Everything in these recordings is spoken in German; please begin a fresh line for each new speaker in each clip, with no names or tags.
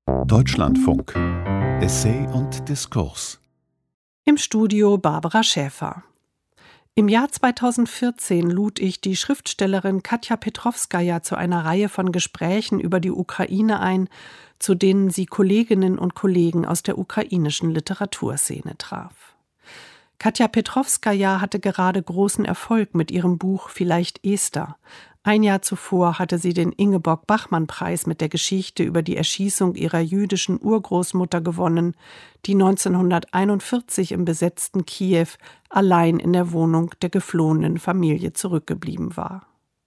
Deutschlandfunk. Essay und Diskurs.
Im Studio Barbara Schäfer. Im Jahr 2014 lud ich die Schriftstellerin Katja Petrowskaja zu einer Reihe von Gesprächen über die Ukraine ein, zu denen sie Kolleginnen und Kollegen aus der ukrainischen Literaturszene traf. Katja Petrowskaja hatte gerade großen Erfolg mit ihrem Buch Vielleicht Esther. Ein Jahr zuvor hatte sie den Ingeborg-Bachmann-Preis mit der Geschichte über die Erschießung ihrer jüdischen Urgroßmutter gewonnen, die 1941 im besetzten Kiew allein in der Wohnung der geflohenen Familie zurückgeblieben war.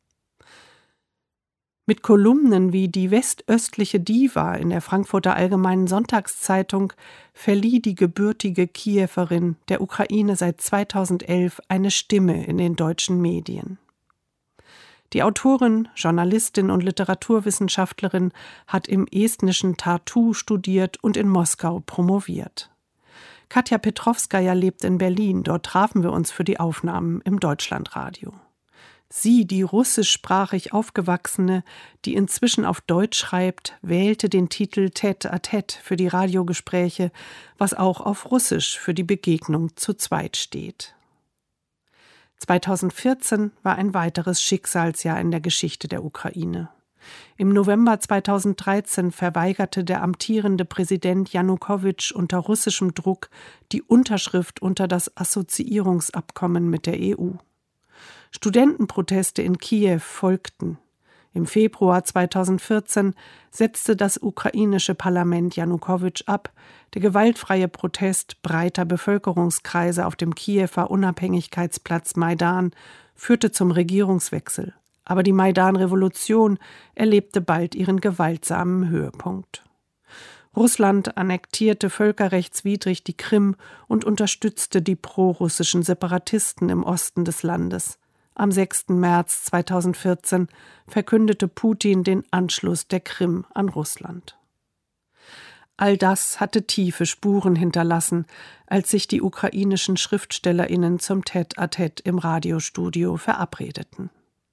Mit Kolumnen wie Die westöstliche Diva in der Frankfurter Allgemeinen Sonntagszeitung verlieh die gebürtige Kiewerin der Ukraine seit 2011 eine Stimme in den deutschen Medien. Die Autorin, Journalistin und Literaturwissenschaftlerin hat im estnischen Tartu studiert und in Moskau promoviert. Katja Petrowskaja lebt in Berlin, dort trafen wir uns für die Aufnahmen im Deutschlandradio. Sie, die russischsprachig Aufgewachsene, die inzwischen auf Deutsch schreibt, wählte den Titel Tête-à-Tête für die Radiogespräche, was auch auf Russisch für die Begegnung zu zweit steht. 2014 war ein weiteres Schicksalsjahr in der Geschichte der Ukraine. Im November 2013 verweigerte der amtierende Präsident Janukowitsch unter russischem Druck die Unterschrift unter das Assoziierungsabkommen mit der EU. Studentenproteste in Kiew folgten. Im Februar 2014 setzte das ukrainische Parlament Janukowitsch ab. Der gewaltfreie Protest breiter Bevölkerungskreise auf dem Kiewer Unabhängigkeitsplatz Maidan führte zum Regierungswechsel. Aber die Maidan-Revolution erlebte bald ihren gewaltsamen Höhepunkt. Russland annektierte völkerrechtswidrig die Krim und unterstützte die prorussischen Separatisten im Osten des Landes. Am 6. März 2014 verkündete Putin den Anschluss der Krim an Russland. All das hatte tiefe Spuren hinterlassen, als sich die ukrainischen SchriftstellerInnen zum Tête-à-Tête im Radiostudio verabredeten.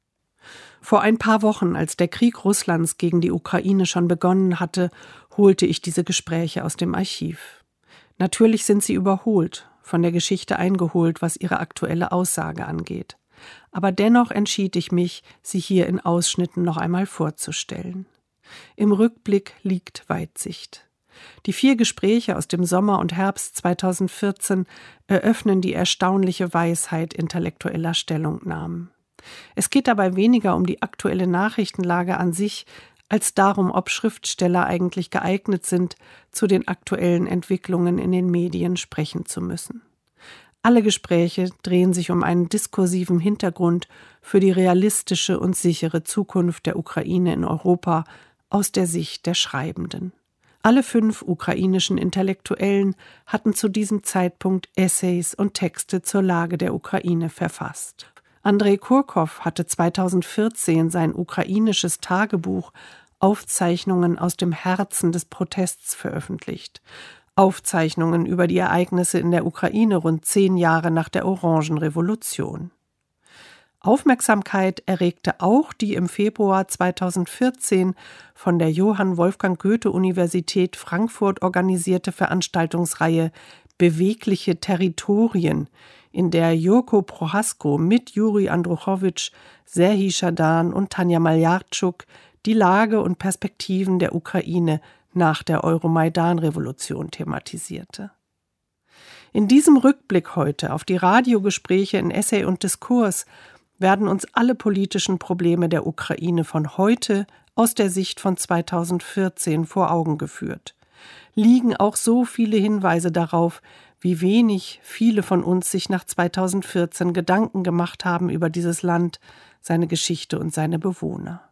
Vor ein paar Wochen, als der Krieg Russlands gegen die Ukraine schon begonnen hatte, holte ich diese Gespräche aus dem Archiv. Natürlich sind sie überholt, von der Geschichte eingeholt, was ihre aktuelle Aussage angeht. Aber dennoch entschied ich mich, sie hier in Ausschnitten noch einmal vorzustellen. Im Rückblick liegt Weitsicht. Die 4 Gespräche aus dem Sommer und Herbst 2014 eröffnen die erstaunliche Weisheit intellektueller Stellungnahmen. Es geht dabei weniger um die aktuelle Nachrichtenlage an sich, als darum, ob Schriftsteller eigentlich geeignet sind, zu den aktuellen Entwicklungen in den Medien sprechen zu müssen. Alle Gespräche drehen sich um einen diskursiven Hintergrund für die realistische und sichere Zukunft der Ukraine in Europa aus der Sicht der Schreibenden. Alle 5 ukrainischen Intellektuellen hatten zu diesem Zeitpunkt Essays und Texte zur Lage der Ukraine verfasst. Andrei Kurkow hatte 2014 sein ukrainisches Tagebuch Aufzeichnungen aus dem Herzen des Protests veröffentlicht. Aufzeichnungen über die Ereignisse in der Ukraine rund 10 Jahre nach der Orangenrevolution. Aufmerksamkeit erregte auch die im Februar 2014 von der Johann Wolfgang Goethe-Universität Frankfurt organisierte Veranstaltungsreihe Bewegliche Territorien, in der Jurko Prohasko mit Juri Andruchowitsch, Serhii Schadan und Tanja Maljarczuk die Lage und Perspektiven der Ukraine nach der Euromaidan-Revolution thematisierte. In diesem Rückblick heute auf die Radiogespräche in Essay und Diskurs werden uns alle politischen Probleme der Ukraine von heute aus der Sicht von 2014 vor Augen geführt. Liegen auch so viele Hinweise darauf, wie wenig viele von uns sich nach 2014 Gedanken gemacht haben über dieses Land, seine Geschichte und seine Bewohner.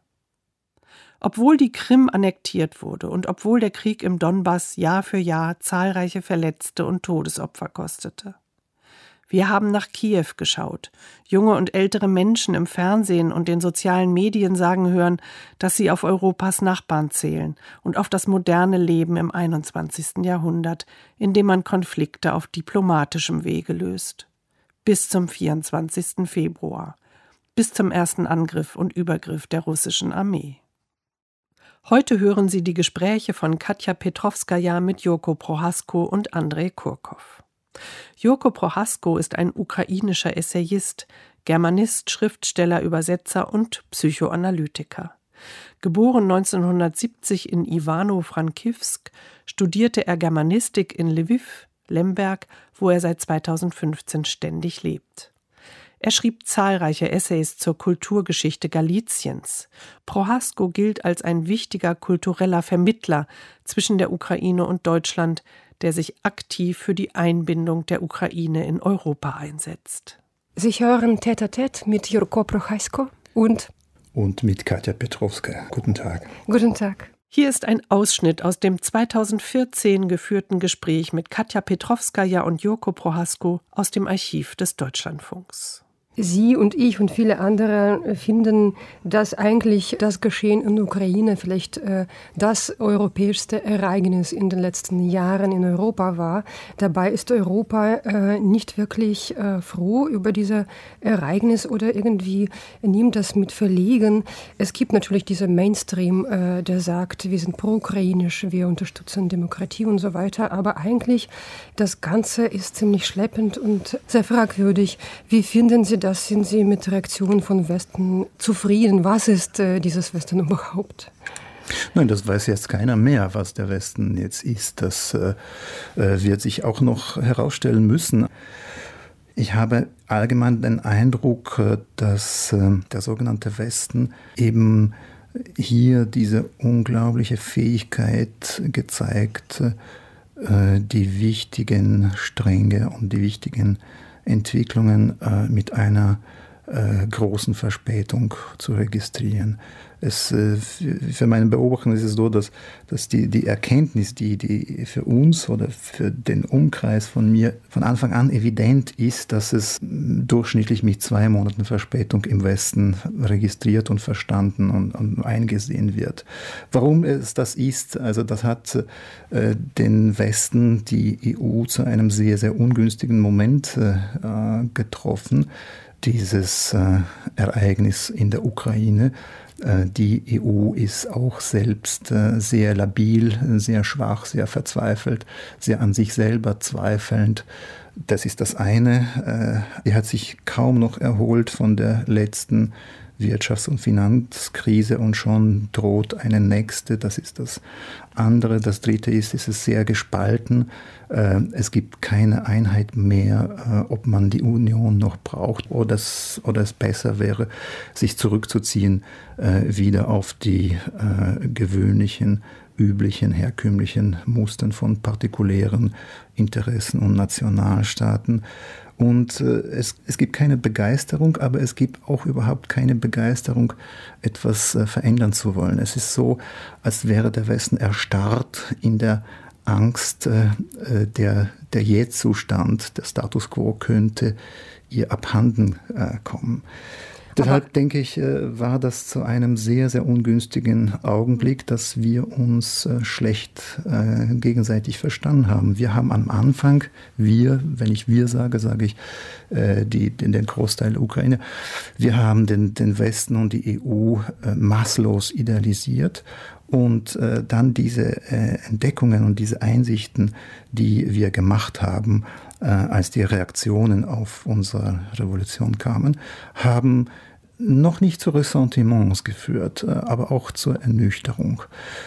Obwohl die Krim annektiert wurde und obwohl der Krieg im Donbass Jahr für Jahr zahlreiche Verletzte und Todesopfer kostete. Wir haben nach Kiew geschaut. Junge und ältere Menschen im Fernsehen und den sozialen Medien sagen hören, dass sie auf Europas Nachbarn zählen und auf das moderne Leben im 21. Jahrhundert, in dem man Konflikte auf diplomatischem Wege löst. Bis zum 24. Februar, bis zum ersten Angriff und Übergriff der russischen Armee. Heute hören Sie die Gespräche von Katja Petrowskaja mit Joko Prohasko und Andrej Kurkov. Joko Prohasko ist ein ukrainischer Essayist, Germanist, Schriftsteller, Übersetzer und Psychoanalytiker. Geboren 1970 in Iwano-Frankivsk, studierte er Germanistik in Lwiw, Lemberg, wo er seit 2015 ständig lebt. Er schrieb zahlreiche Essays zur Kulturgeschichte Galiciens. Prohasko gilt als ein wichtiger kultureller Vermittler zwischen der Ukraine und Deutschland, der sich aktiv für die Einbindung der Ukraine in Europa einsetzt.
Sie hören Tête-à-Tête mit Joko Prohasko und
mit Katja Petrowskaja. Guten Tag.
Guten Tag.
Hier ist ein Ausschnitt aus dem 2014 geführten Gespräch mit Katja Petrowskaja und Joko Prohasko aus dem Archiv des Deutschlandfunks.
Sie und ich und viele andere finden, dass eigentlich das Geschehen in der Ukraine vielleicht das europäischste Ereignis in den letzten Jahren in Europa war. Dabei ist Europa nicht wirklich froh über dieses Ereignis oder irgendwie nimmt das mit Verlegen. Es gibt natürlich diesen Mainstream, der sagt, wir sind pro-ukrainisch, wir unterstützen Demokratie und so weiter. Aber eigentlich das Ganze ist ziemlich schleppend und sehr fragwürdig. Wie finden Sie das? Sind Sie mit Reaktionen von Westen zufrieden? Was ist dieses Westen überhaupt?
Nein, das weiß jetzt keiner mehr, was der Westen jetzt ist. Das wird sich auch noch herausstellen müssen. Ich habe allgemein den Eindruck, dass der sogenannte Westen eben hier diese unglaubliche Fähigkeit gezeigt, die wichtigen Stränge und die wichtigen Entwicklungen mit einer großen Verspätung zu registrieren. Für meine Beobachtung ist es so, dass die Erkenntnis, die für uns oder für den Umkreis von mir von Anfang an evident ist, dass es durchschnittlich mit 2 Monaten Verspätung im Westen registriert und verstanden und eingesehen wird. Warum es das ist, also das hat den Westen, die EU zu einem sehr, sehr ungünstigen Moment getroffen. Dieses Ereignis in der Ukraine. Die EU ist auch selbst sehr labil, sehr schwach, sehr verzweifelt, sehr an sich selber zweifelnd. Das ist das eine. Die hat sich kaum noch erholt von der letzten Wirtschafts- und Finanzkrise und schon droht eine nächste. Das ist das andere. Das dritte ist, es ist sehr gespalten. Es gibt keine Einheit mehr, ob man die Union noch braucht oder es besser wäre, sich zurückzuziehen wieder auf die gewöhnlichen, üblichen, herkömmlichen Mustern von partikulären Interessen und Nationalstaaten. Und es gibt keine Begeisterung, aber es gibt auch überhaupt keine Begeisterung, etwas verändern zu wollen. Es ist so, als wäre der Westen erstarrt in der Angst, der Jähzustand, der Status quo könnte ihr abhanden kommen. Deshalb denke ich, war das zu einem sehr, sehr ungünstigen Augenblick, dass wir uns schlecht gegenseitig verstanden haben. Wir haben am Anfang, wenn ich wir sage, sage ich den Großteil der Ukraine, wir haben den Westen und die EU maßlos idealisiert. Und dann diese Entdeckungen und diese Einsichten, die wir gemacht haben, als die Reaktionen auf unsere Revolution kamen, haben noch nicht zu Ressentiments geführt, aber auch zur Ernüchterung,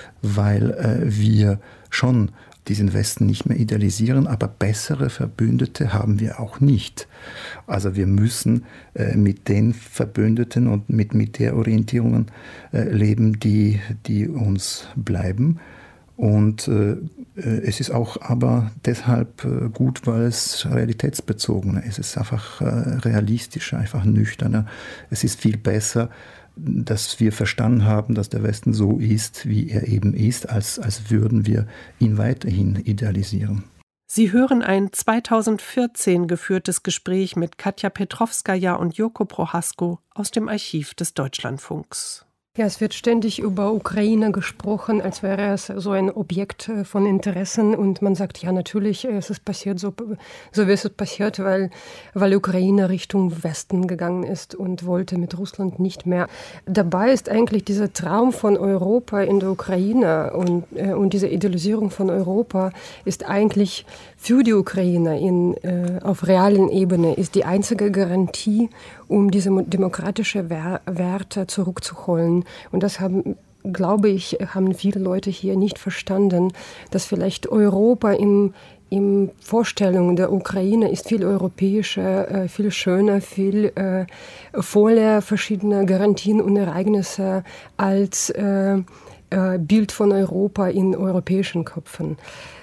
weil wir schon diesen Westen nicht mehr idealisieren, aber bessere Verbündete haben wir auch nicht. Also wir müssen mit den Verbündeten und mit der Orientierung leben, die uns bleiben. Und es ist auch aber deshalb gut, weil es realitätsbezogener ist. Es ist einfach realistischer, einfach nüchterner. Es ist viel besser, dass wir verstanden haben, dass der Westen so ist, wie er eben ist, als würden wir ihn weiterhin idealisieren.
Sie hören ein 2014 geführtes Gespräch mit Katja Petrowskaja und Joko Prohasko aus dem Archiv des Deutschlandfunks.
Ja, es wird ständig über Ukraine gesprochen, als wäre es so ein Objekt von Interessen. Und man sagt, ja, natürlich, es ist passiert so wie es passiert, weil Ukraine Richtung Westen gegangen ist und wollte mit Russland nicht mehr. Dabei ist eigentlich dieser Traum von Europa in der Ukraine und diese Idealisierung von Europa ist eigentlich für die Ukraine auf realen Ebene ist die einzige Garantie, um diese demokratische Werte zurückzuholen. Und das haben viele Leute hier nicht verstanden, dass vielleicht Europa in Vorstellung der Ukraine ist viel europäischer, viel schöner, viel voller verschiedener Garantien und Ereignisse als Bild von Europa in europäischen Köpfen.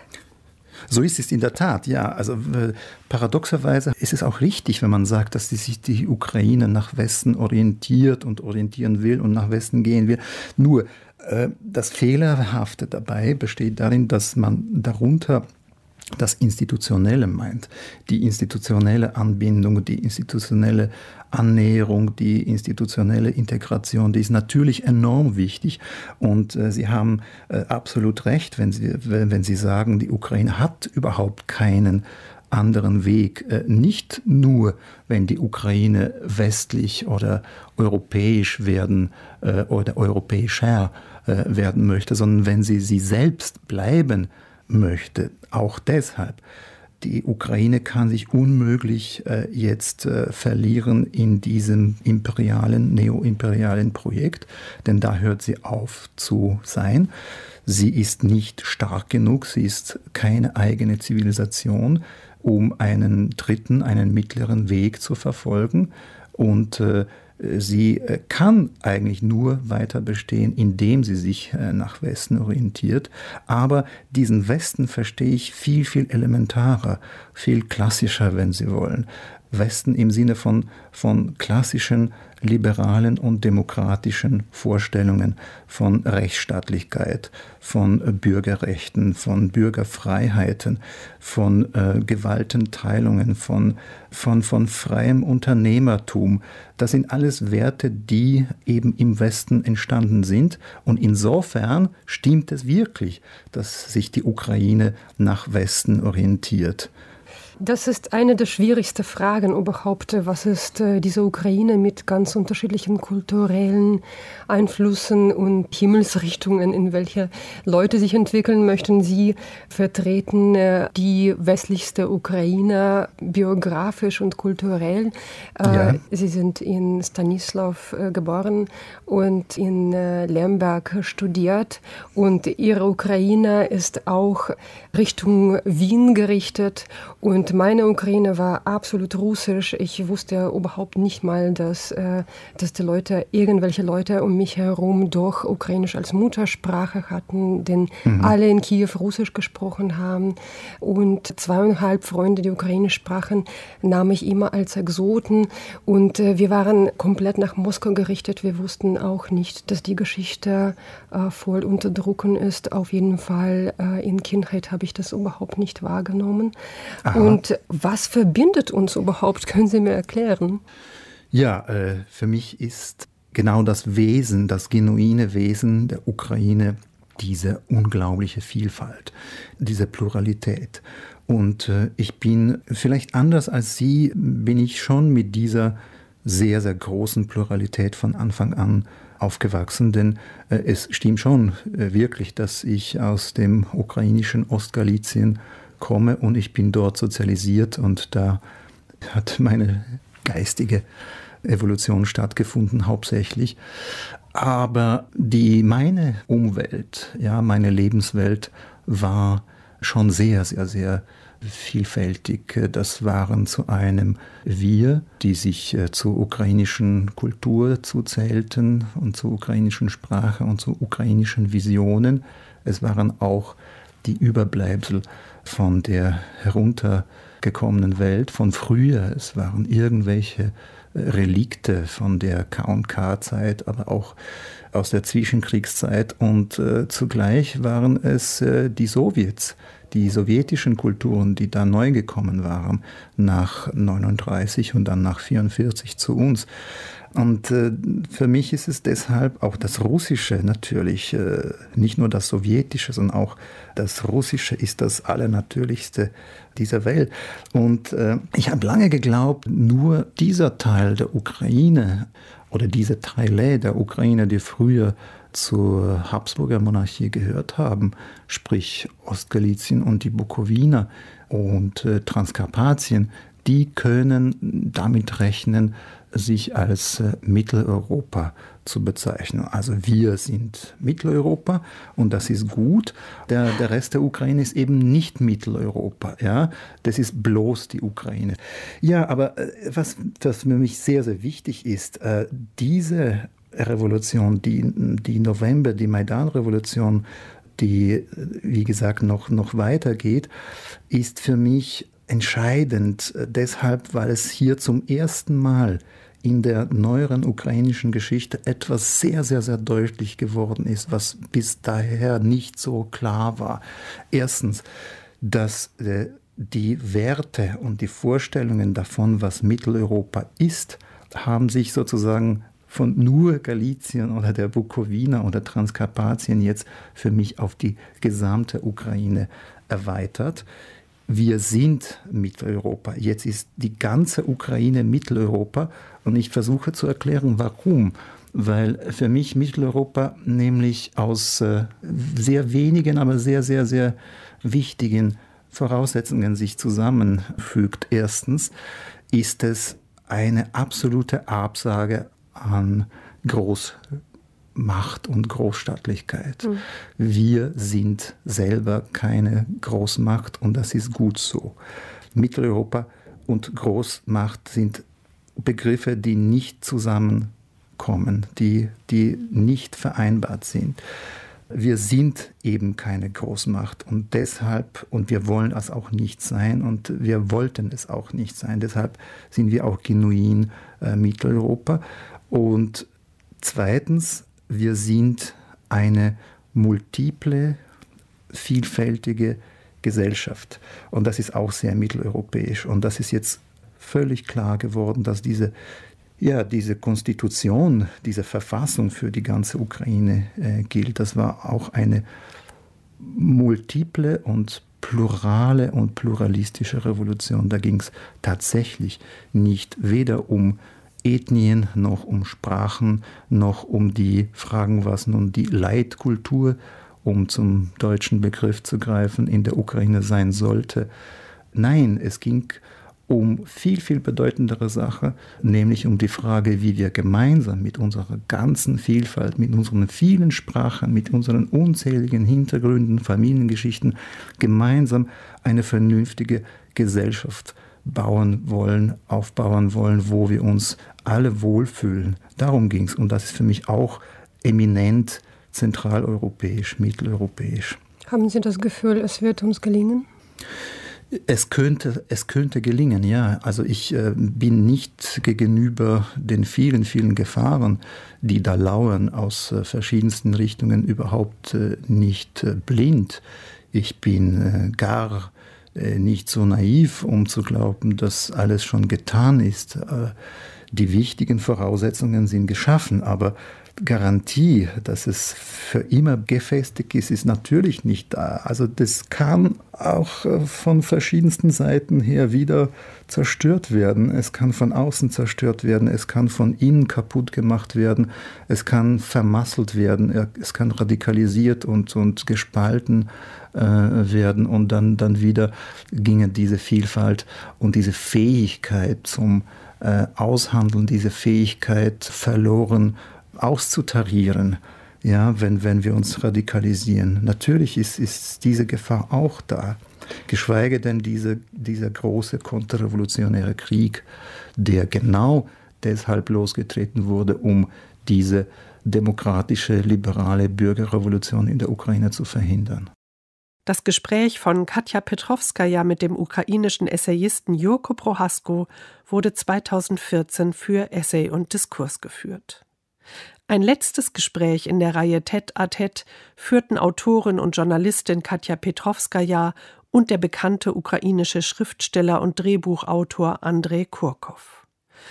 So ist es in der Tat, ja. Also paradoxerweise ist es auch richtig, wenn man sagt, dass sich die Ukraine nach Westen orientiert und orientieren will und nach Westen gehen will. Nur das Fehlerhafte dabei besteht darin, dass man darunter das Institutionelle meint. Die institutionelle Anbindung, die institutionelle Annäherung, die institutionelle Integration, die ist natürlich enorm wichtig. Und Sie haben absolut recht, wenn Sie sagen, die Ukraine hat überhaupt keinen anderen Weg. Nicht nur, wenn die Ukraine westlich oder europäisch werden oder europäischer werden möchte, sondern wenn sie selbst bleiben möchte. Auch deshalb. Die Ukraine kann sich unmöglich jetzt verlieren in diesem neoimperialen Projekt, denn da hört sie auf zu sein. Sie ist nicht stark genug, sie ist keine eigene Zivilisation, um einen mittleren Weg zu verfolgen. Und sie kann eigentlich nur weiter bestehen, indem sie sich nach Westen orientiert. Aber diesen Westen verstehe ich viel, viel elementarer, viel klassischer, wenn Sie wollen. Westen im Sinne von klassischen, liberalen und demokratischen Vorstellungen von Rechtsstaatlichkeit, von Bürgerrechten, von Bürgerfreiheiten, von Gewaltenteilungen, von freiem Unternehmertum. Das sind alles Werte, die eben im Westen entstanden sind. Und insofern stimmt es wirklich, dass sich die Ukraine nach Westen orientiert.
Das ist eine der schwierigsten Fragen überhaupt. Was ist diese Ukraine mit ganz unterschiedlichen kulturellen Einflüssen und Himmelsrichtungen, in welche Leute sich entwickeln möchten? Sie vertreten die westlichste Ukraine biografisch und kulturell.
Ja.
Sie sind in Stanislav geboren und in Lemberg studiert. Und Ihre Ukraine ist auch Richtung Wien gerichtet. Und meine Ukraine war absolut russisch. Ich wusste überhaupt nicht mal, dass irgendwelche Leute um mich herum doch Ukrainisch als Muttersprache hatten, denn alle in Kiew Russisch gesprochen haben. Und 2,5 Freunde, die Ukrainisch sprachen, nahm ich immer als Exoten. Und wir waren komplett nach Moskau gerichtet. Wir wussten auch nicht, dass die Geschichte voll unterdrücken ist. Auf jeden Fall in Kindheit habe ich das überhaupt nicht wahrgenommen. Aha. Und was verbindet uns überhaupt? Können Sie mir erklären?
Ja, für mich ist genau das Wesen, das genuine Wesen der Ukraine diese unglaubliche Vielfalt, diese Pluralität. Und ich bin vielleicht anders als Sie, bin ich schon mit dieser sehr, sehr großen Pluralität von Anfang an aufgewachsen, denn es stimmt schon wirklich, dass ich aus dem ukrainischen Ostgalizien komme und ich bin dort sozialisiert und da hat meine geistige Evolution stattgefunden hauptsächlich. Aber meine Umwelt, ja, meine Lebenswelt war schon sehr, sehr, sehr vielfältig. Das waren zu einem wir, die sich zur ukrainischen Kultur zuzählten und zur ukrainischen Sprache und zu ukrainischen Visionen. Es waren auch die Überbleibsel von der heruntergekommenen Welt von früher. Es waren irgendwelche Relikte von der K&K-Zeit, aber auch aus der Zwischenkriegszeit. Und zugleich waren es die Sowjets, die sowjetischen Kulturen, die da neu gekommen waren, nach 39 und dann nach 44 zu uns. Und für mich ist es deshalb auch das Russische natürlich, nicht nur das Sowjetische, sondern auch das Russische ist das Allernatürlichste dieser Welt. Und ich habe lange geglaubt, nur dieser Teil der Ukraine oder diese Teile der Ukraine, die früher zur Habsburger Monarchie gehört haben, sprich Ostgalizien und die Bukowina und Transkarpatien, die können damit rechnen, sich als Mitteleuropa zu bezeichnen. Also wir sind Mitteleuropa und das ist gut. Der Rest der Ukraine ist eben nicht Mitteleuropa. Ja? Das ist bloß die Ukraine. Ja, aber was für mich sehr, sehr wichtig ist, diese Revolution, die November, die Maidan-Revolution, die, wie gesagt, noch weitergeht, ist für mich entscheidend deshalb, weil es hier zum ersten Mal in der neueren ukrainischen Geschichte etwas sehr, sehr, sehr deutlich geworden ist, was bis daher nicht so klar war. Erstens, dass die Werte und die Vorstellungen davon, was Mitteleuropa ist, haben sich sozusagen von nur Galizien oder der Bukowina oder Transkarpatien jetzt für mich auf die gesamte Ukraine erweitert. Wir sind Mitteleuropa. Jetzt ist die ganze Ukraine Mitteleuropa und ich versuche zu erklären, warum. Weil für mich Mitteleuropa nämlich aus sehr wenigen, aber sehr, sehr, sehr wichtigen Voraussetzungen sich zusammenfügt. Erstens ist es eine absolute Absage an Großmacht und Großstaatlichkeit. Wir sind selber keine Großmacht und das ist gut so. Mitteleuropa und Großmacht sind Begriffe, die nicht zusammenkommen, die nicht vereinbart sind. Wir sind eben keine Großmacht und deshalb, und wir wollen es auch nicht sein und wir wollten es auch nicht sein, deshalb sind wir auch genuin Mitteleuropa. Und zweitens, wir sind eine multiple, vielfältige Gesellschaft. Und das ist auch sehr mitteleuropäisch. Und das ist jetzt völlig klar geworden, dass diese Konstitution, diese Verfassung für die ganze Ukraine gilt. Das war auch eine multiple und plurale und pluralistische Revolution. Da ging es tatsächlich nicht weder um Ethnien, noch um Sprachen, noch um die Fragen, was nun die Leitkultur, um zum deutschen Begriff zu greifen, in der Ukraine sein sollte. Nein, es ging um viel, viel bedeutendere Sache, nämlich um die Frage, wie wir gemeinsam mit unserer ganzen Vielfalt, mit unseren vielen Sprachen, mit unseren unzähligen Hintergründen, Familiengeschichten, gemeinsam eine vernünftige Gesellschaft aufbauen wollen, wo wir uns alle wohlfühlen. Darum ging es. Und das ist für mich auch eminent zentraleuropäisch, mitteleuropäisch.
Haben Sie das Gefühl, es wird uns gelingen?
Es könnte gelingen, ja. Also ich bin nicht gegenüber den vielen, vielen Gefahren, die da lauern, aus verschiedensten Richtungen überhaupt nicht blind. Ich bin gar nicht so naiv, um zu glauben, dass alles schon getan ist. Die wichtigen Voraussetzungen sind geschaffen, aber Garantie, dass es für immer gefestigt ist, ist natürlich nicht da. Also das kann auch von verschiedensten Seiten her wieder zerstört werden. Es kann von außen zerstört werden, es kann von innen kaputt gemacht werden, es kann vermasselt werden, es kann radikalisiert und gespalten werden und dann wieder ginge diese Vielfalt und diese Fähigkeit zum Aushandeln, diese Fähigkeit verloren auszutarieren, ja, wenn wir uns radikalisieren. Natürlich ist diese Gefahr auch da, geschweige denn dieser große konterrevolutionäre Krieg, der genau deshalb losgetreten wurde, um diese demokratische, liberale Bürgerrevolution in der Ukraine zu verhindern.
Das Gespräch von Katja Petrovskaja mit dem ukrainischen Essayisten Jurko Prohasko wurde 2014 für Essay und Diskurs geführt. Ein letztes Gespräch in der Reihe Tête à Tête führten Autorin und Journalistin Katja Petrovskaja und der bekannte ukrainische Schriftsteller und Drehbuchautor Andrei Kurkow.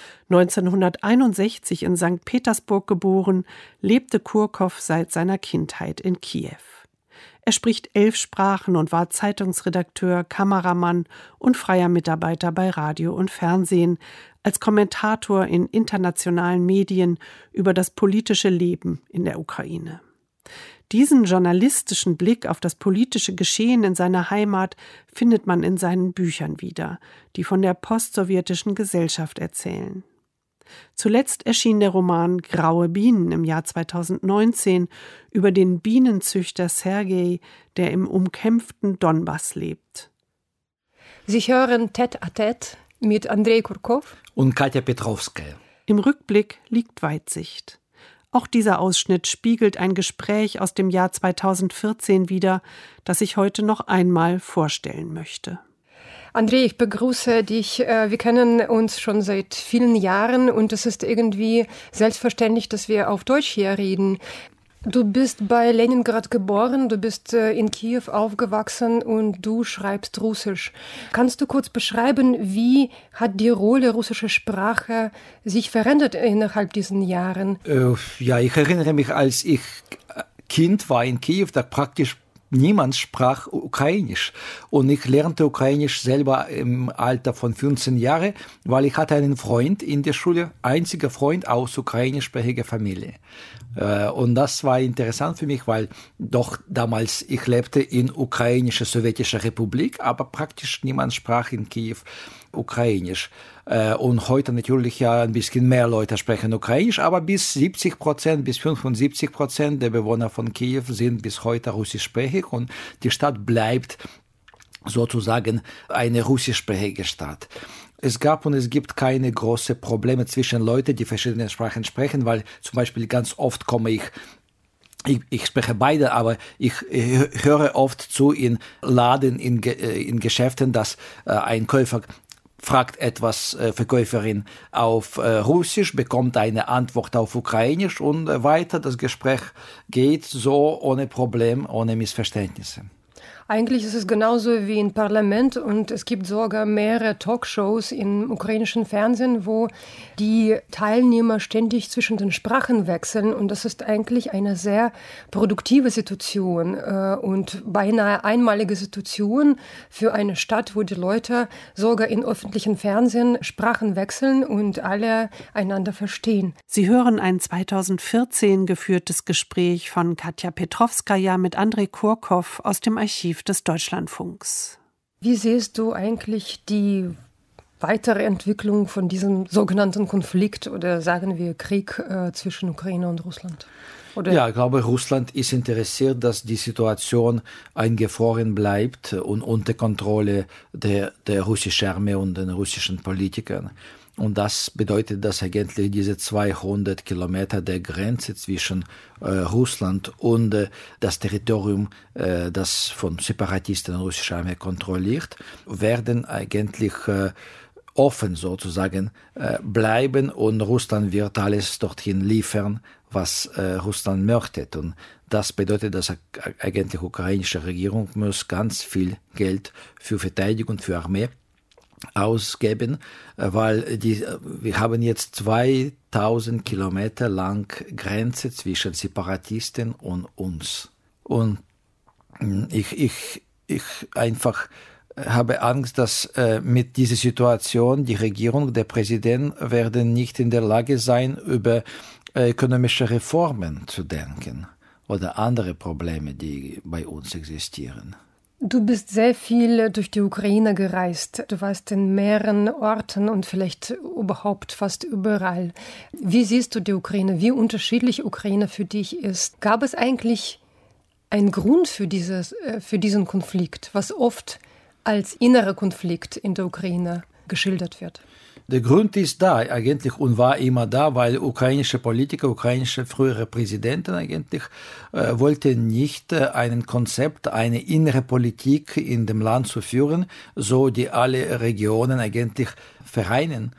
1961 in St. Petersburg geboren, lebte Kurkow seit seiner Kindheit in Kiew. Er spricht 11 Sprachen und war Zeitungsredakteur, Kameramann und freier Mitarbeiter bei Radio und Fernsehen, als Kommentator in internationalen Medien über das politische Leben in der Ukraine. Diesen journalistischen Blick auf das politische Geschehen in seiner Heimat findet man in seinen Büchern wieder, die von der postsowjetischen Gesellschaft erzählen. Zuletzt erschien der Roman Graue Bienen im Jahr 2019 über den Bienenzüchter Sergei, der im umkämpften Donbass lebt.
Sie hören Tête à Tête mit Andrei Kurkow
und Katja Petrovskaya.
Im Rückblick liegt Weitsicht. Auch dieser Ausschnitt spiegelt ein Gespräch aus dem Jahr 2014 wider, das ich heute noch einmal vorstellen möchte.
Andrei, ich begrüße dich. Wir kennen uns schon seit vielen Jahren und es ist irgendwie selbstverständlich, dass wir auf Deutsch hier reden. Du bist bei Leningrad geboren, du bist in Kiew aufgewachsen und du schreibst Russisch. Kannst du kurz beschreiben, wie hat die Rolle russischer Sprache sich verändert innerhalb diesen Jahren?
Ja, ich erinnere mich, als ich Kind war in Kiew, da praktisch niemand sprach Ukrainisch. Und ich lernte Ukrainisch selber im Alter von 15 Jahren, weil ich hatte einen Freund in der Schule, einziger Freund aus ukrainischsprachiger Familie. Und das war interessant für mich, weil doch damals ich lebte in ukrainischer sowjetischer Republik, aber praktisch niemand sprach in Kiew Ukrainisch. Und heute natürlich ja ein bisschen mehr Leute sprechen Ukrainisch, aber bis 70%, bis 75% der Bewohner von Kiew sind bis heute russischsprachig und die Stadt bleibt sozusagen eine russischsprachige Stadt. Es gab und es gibt keine großen Probleme zwischen Leuten, die verschiedene Sprachen sprechen, weil zum Beispiel ganz oft komme ich spreche beide, aber ich höre oft zu in Laden, in Geschäften, dass ein Käufer fragt etwas Verkäuferin auf Russisch, bekommt eine Antwort auf Ukrainisch und weiter das Gespräch geht so ohne Problem, ohne Missverständnisse.
Eigentlich ist es genauso wie im Parlament und es gibt sogar mehrere Talkshows im ukrainischen Fernsehen, wo die Teilnehmer ständig zwischen den Sprachen wechseln und das ist eigentlich eine sehr produktive Situation und beinahe einmalige Situation für eine Stadt, wo die Leute sogar im öffentlichen Fernsehen Sprachen wechseln und alle einander verstehen.
Sie hören ein 2014 geführtes Gespräch von Katja Petrovskaya mit Andrei Kurkow aus dem Archiv des Deutschlandfunks.
Wie siehst du eigentlich die weitere Entwicklung von diesem sogenannten Konflikt oder sagen wir Krieg zwischen Ukraine und Russland? Oder?
Ja, ich glaube, Russland ist interessiert, dass die Situation eingefroren bleibt und unter Kontrolle der russischen Armee und den russischen Politikern. Und das bedeutet, dass eigentlich diese 200 Kilometer der Grenze zwischen Russland und das Territorium, das von Separatisten und russischer Armee kontrolliert, werden eigentlich offen sozusagen bleiben und Russland wird alles dorthin liefern, was Russland möchte. Und das bedeutet, dass eigentlich die ukrainische Regierung muss ganz viel Geld für Verteidigung, für Armee ausgeben, weil wir haben jetzt 2000 Kilometer lang Grenze zwischen Separatisten und uns. Und ich einfach habe Angst, dass mit dieser Situation die Regierung, der Präsident werden nicht in der Lage sein, über ökonomische Reformen zu denken oder andere Probleme, die bei uns existieren.
Du bist sehr viel durch die Ukraine gereist. Du warst in mehreren Orten und vielleicht überhaupt fast überall. Wie siehst du die Ukraine? Wie unterschiedlich Ukraine für dich ist? Gab es eigentlich einen Grund für diesen Konflikt, was oft als innerer Konflikt in der Ukraine geschildert wird?
Der Grund ist da eigentlich und war immer da, weil ukrainische Politiker, ukrainische frühere Präsidenten eigentlich wollten nicht ein Konzept, eine innere Politik in dem Land zu führen, so die alle Regionen eigentlich vereinen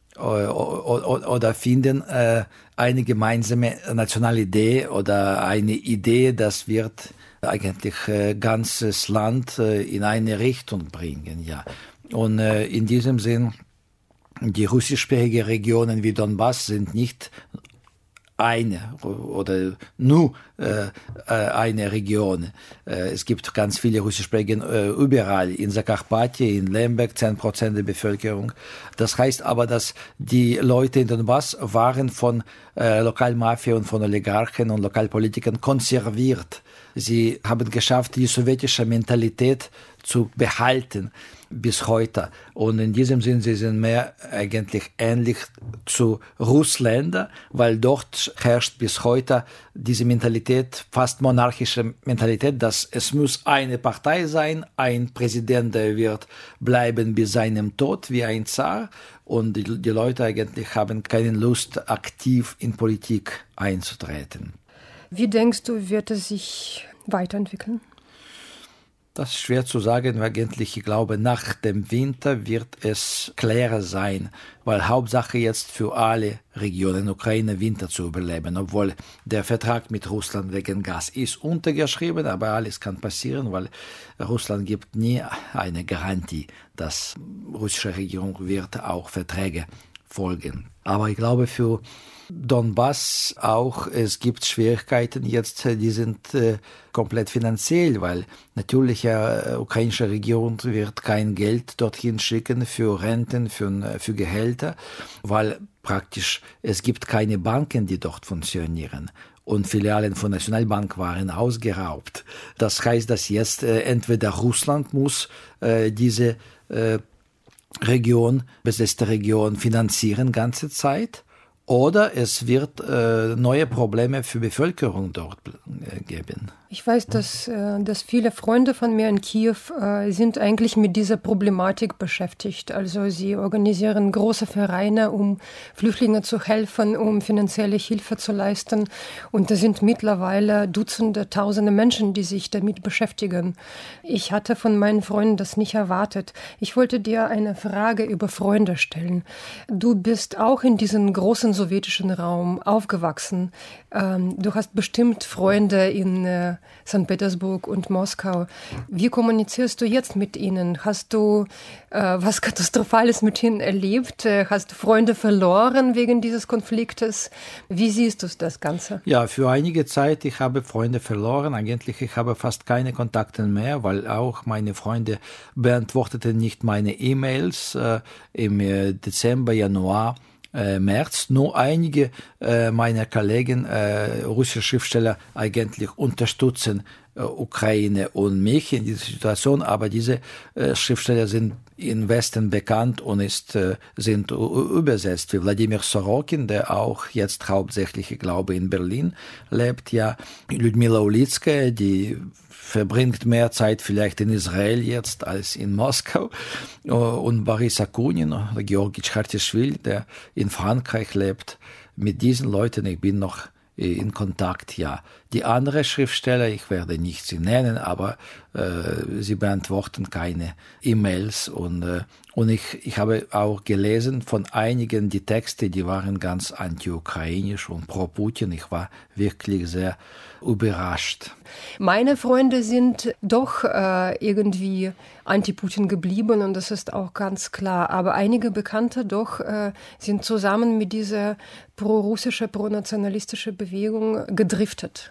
oder finden eine gemeinsame nationale Idee oder eine Idee, das wird eigentlich ganzes Land in eine Richtung bringen. Ja. Und in diesem Sinn, die russischsprachige Regionen wie Donbass sind nicht eine oder nur eine Region. Es gibt ganz viele russischsprachige überall, in Sakarpatien, in Lemberg, 10% der Bevölkerung. Das heißt aber, dass die Leute in Donbass waren von Lokalmafia und von Oligarchen und Lokalpolitikern konserviert. Sie haben geschafft, die sowjetische Mentalität zu behalten bis heute. Und in diesem Sinn, sie sind mehr eigentlich ähnlich zu Russländern, weil dort herrscht bis heute diese Mentalität, fast monarchische Mentalität, dass es muss eine Partei sein, ein Präsident, der wird bleiben bis seinem Tod wie ein Zar. Und die Leute eigentlich haben keine Lust, aktiv in Politik einzutreten.
Wie denkst du, wird es sich weiterentwickeln?
Das ist schwer zu sagen, weil eigentlich, ich glaube, nach dem Winter wird es klarer sein, weil Hauptsache jetzt für alle Regionen Ukraine Winter zu überleben, obwohl der Vertrag mit Russland wegen Gas ist untergeschrieben, aber alles kann passieren, weil Russland gibt nie eine Garantie, dass die russische Regierung wird auch Verträge folgen. Aber ich glaube, für Donbass auch, es gibt Schwierigkeiten jetzt, die sind komplett finanziell, weil natürlich die ukrainische Regierung wird kein Geld dorthin schicken für Renten, für Gehälter, weil praktisch es gibt keine Banken, die dort funktionieren. Und Filialen von Nationalbank waren ausgeraubt. Das heißt, dass jetzt entweder Russland muss diese besetzte Region finanzieren ganze Zeit, oder es wird neue Probleme für die Bevölkerung dort geben.
Ich weiß, dass viele Freunde von mir in Kiew sind eigentlich mit dieser Problematik beschäftigt. Also sie organisieren große Vereine, um Flüchtlingen zu helfen, um finanzielle Hilfe zu leisten. Und da sind mittlerweile Dutzende, Tausende Menschen, die sich damit beschäftigen. Ich hatte von meinen Freunden das nicht erwartet. Ich wollte dir eine Frage über Freunde stellen. Du bist auch in diesem großen sowjetischen Raum aufgewachsen. Du hast bestimmt Freunde in St. Petersburg und Moskau. Wie kommunizierst du jetzt mit ihnen? Hast du was Katastrophales mit ihnen erlebt? Hast du Freunde verloren wegen dieses Konfliktes? Wie siehst du das Ganze? Ja,
für einige Zeit, ich habe Freunde verloren. Eigentlich, ich habe fast keine Kontakte mehr, weil auch meine Freunde beantworteten nicht meine E-Mails im Dezember, Januar, März. Nur einige meiner Kollegen, russische Schriftsteller, eigentlich unterstützen Ukraine und mich in dieser Situation, aber diese Schriftsteller sind im Westen bekannt und sind übersetzt, wie Wladimir Sorokin, der auch jetzt hauptsächlich, ich glaube, in Berlin lebt, ja, Lyudmila Ulitskaya, die verbringt mehr Zeit vielleicht in Israel jetzt als in Moskau, und Boris Akunin, Georgi Chartischvili, der in Frankreich lebt. Mit diesen Leuten, ich bin noch in Kontakt, ja. Die anderen Schriftsteller, ich werde nicht sie nennen, aber sie beantworten keine E-Mails und ich habe auch gelesen von einigen die Texte, die waren ganz anti-ukrainisch und pro Putin. Ich war wirklich sehr überrascht.
Meine Freunde sind doch irgendwie anti-Putin geblieben und das ist auch ganz klar. Aber einige Bekannte doch sind zusammen mit dieser pro-russische, pro-nationalistische Bewegung gedriftet.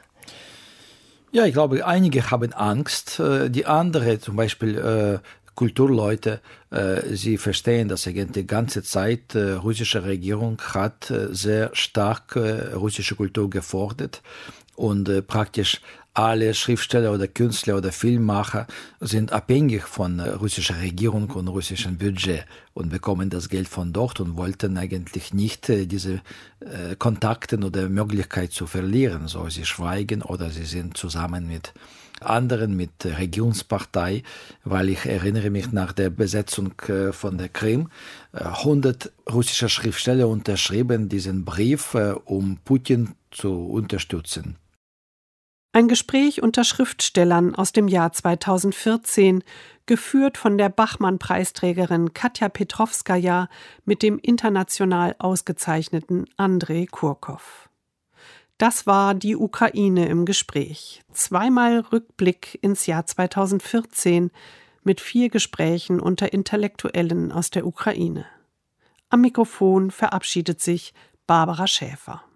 Ja, ich glaube, einige haben Angst. Die anderen, zum Beispiel Kulturleute, sie verstehen, dass die ganze Zeit russische Regierung hat sehr stark russische Kultur gefordert und praktisch alle Schriftsteller oder Künstler oder Filmemacher sind abhängig von russischer Regierung und russischem Budget und bekommen das Geld von dort und wollten eigentlich nicht diese Kontakte oder Möglichkeit zu verlieren. So, sie schweigen oder sie sind zusammen mit anderen, mit der Regierungspartei, weil ich erinnere mich nach der Besetzung von der Krim, 100 russische Schriftsteller unterschrieben diesen Brief, um Putin zu unterstützen.
Ein Gespräch unter Schriftstellern aus dem Jahr 2014, geführt von der Bachmann-Preisträgerin Katja Petrovskaja mit dem international ausgezeichneten Andrei Kurkow. Das war die Ukraine im Gespräch. Zweimal Rückblick ins Jahr 2014 mit 4 Gesprächen unter Intellektuellen aus der Ukraine. Am Mikrofon verabschiedet sich Barbara Schäfer.